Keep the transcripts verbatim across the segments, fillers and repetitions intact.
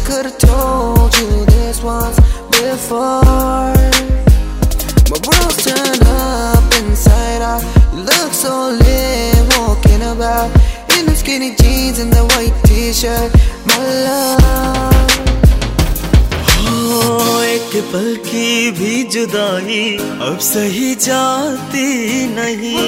could've told you this once before. My bros turn up inside out. You look so lit, walking about in the skinny jeans and the white t-shirt, my love. हो एक पल की भी जुदाई अब सही जाती नहीं।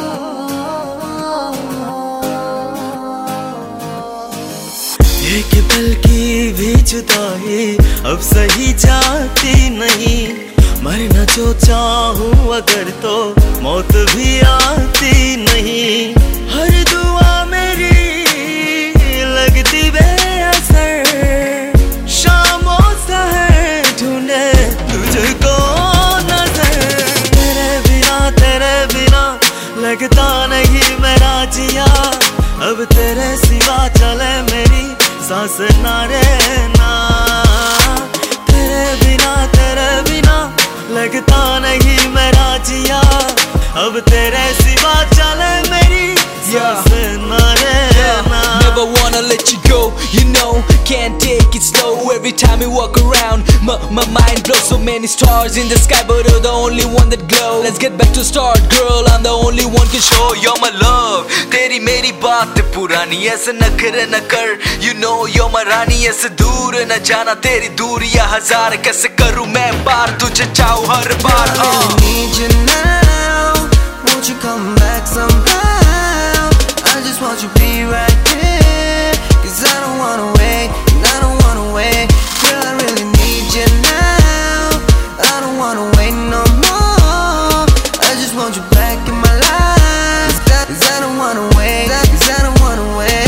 एक पल की भी जुदाई अब सही जाती नहीं। मरना जो चाहूं अगर तो मौत भी आती नहीं। हर दुआ मेरी लगती बेअसर, शामों सहर ढूंढे तुझको नजर। तेरे बिना तेरे बिना लगता नहीं मेरा जिया, अब तेरे सिवा चले मेरी सांस ना रे ना। तेरे बिना तेरे बिना लगता नहीं मेरा जिया, अब तेरे सिवा चले मेरी सांस ना रे ना। Never wanna let you go, you know, can't take it slow. Every time you walk around, my, my mind blows. So many stars in the sky, but you're the only one that glows. Let's get back to start, girl, I'm the only one can show you're my love. तेरी मेरी बात पुरानी ऐसे नखरे न कर, you know you're my रानी। ऐसे दूर न जाना, तेरी दूरियां हजार कैसे करूं मैं पार, तुझे चाहूं हर बार। I really need you now, won't you come back somehow? I just want you to be right here, cause I don't wanna wait, and I don't wanna wait. Girl, I really need you now, I don't wanna wait no more. I just want you back in my life, cause I don't wanna wait, cause I don't wanna wait.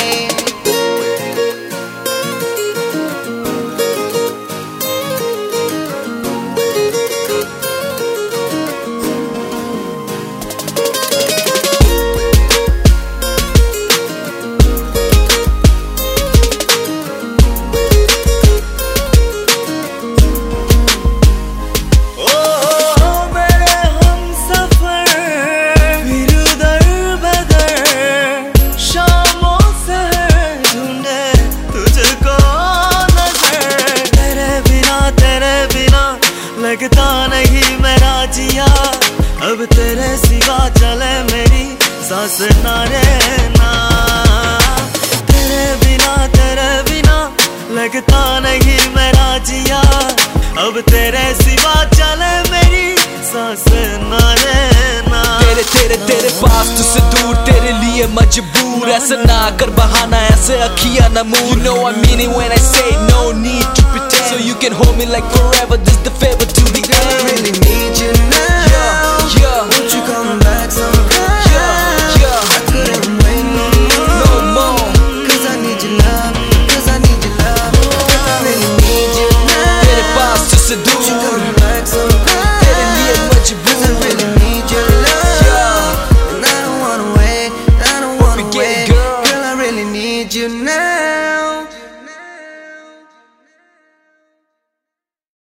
लगता नहीं मेरा जिया, अब तेरे सिवा चले मेरी सांस ना रे ना। तेरे बिना तेरे बिना लगता नहीं मेरा जिया, अब तेरे सिवा चले मेरी सांस ना रे ना। तेरे तेरे तेरे पास तुझसे दूर, तेरे लिए मजबूर, ऐसा ना कर बहाना, ऐसे अखियां न मूर। You know I mean it when I say no need to pretend, so you can hold me like forever, this the favor to the end. I really need you now.